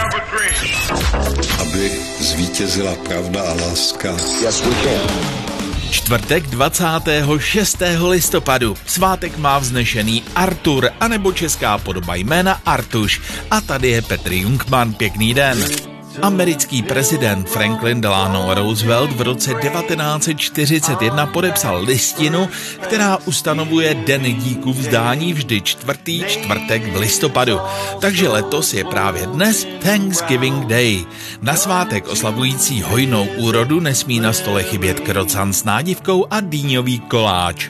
Aby zvítězila pravda a láska. Čtvrtek 26. listopadu. Svátek má vznešený Artur, anebo česká podoba jména Artuš. A tady je Petr Jungmann. Pěkný den. Americký prezident Franklin Delano Roosevelt v roce 1941 podepsal listinu, která ustanovuje Den díků vzdání vždy čtvrtý čtvrtek v listopadu. Takže letos je právě dnes Thanksgiving Day. Na svátek oslavující hojnou úrodu nesmí na stole chybět krocan s nádivkou a dýňový koláč.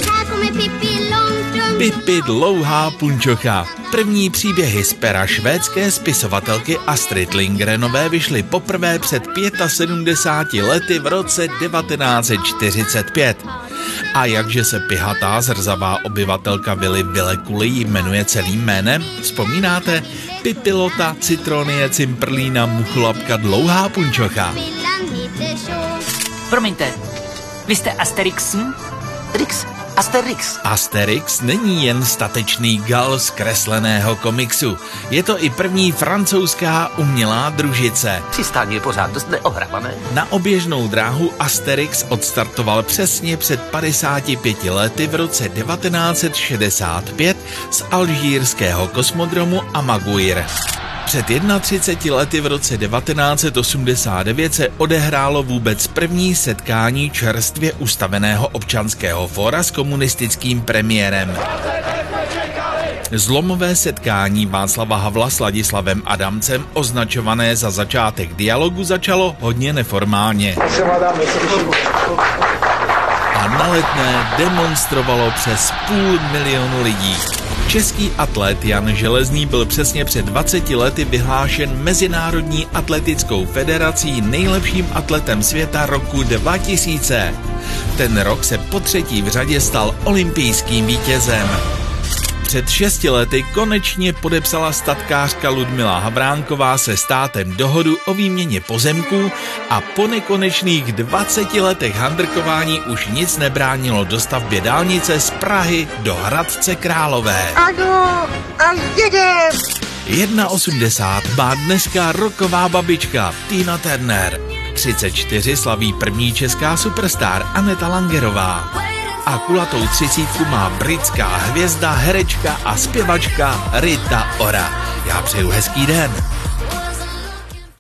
Pippi dlouhá punčocha. První příběhy z pera švédské spisovatelky Astrid Lindgrenové vyšly poprvé před 75 lety v roce 1945. A jakže se pihatá zrzavá obyvatelka vily Vilekuli jmenuje celým jménem? Vzpomínáte? Pipilota, Citronie, Cimprlína, Mucholapka, dlouhá punčocha. Promiňte, vy jste Asterix? Asterix. Asterix není jen statečný gal z kresleného komiksu. Je to i první francouzská umělá družice. Přistání je pořád dost neohrabané. Na oběžnou dráhu Asterix odstartoval přesně před 55 lety v roce 1965 z alžírského kosmodromu Amaguir. Před 31 lety v roce 1989 se odehrálo vůbec první setkání čerstvě ustaveného občanského fóra s komunistickým premiérem. Zlomové setkání Václava Havla s Ladislavem Adamcem, označované za začátek dialogu, začalo hodně neformálně. A na Letné demonstrovalo přes 500 000 lidí. Český atlet Jan Železný byl přesně před 20 lety vyhlášen Mezinárodní atletickou federací nejlepším atletem světa roku 2000. Ten rok se potřetí v řadě stal olympijským vítězem. Před 6 lety konečně podepsala statkářka Ludmila Havránková se státem dohodu o výměně pozemků a po nekonečných 20 letech handrkování už nic nebránilo dostavbě dálnice z Prahy do Hradce Králové. Ano, až jedem! 81 má dneska roková babička Tina Turner. 34 slaví první česká superstar Aneta Langerová. A kulatou 30 má britská hvězda, herečka a zpěvačka Rita Ora. Já přeju hezký den.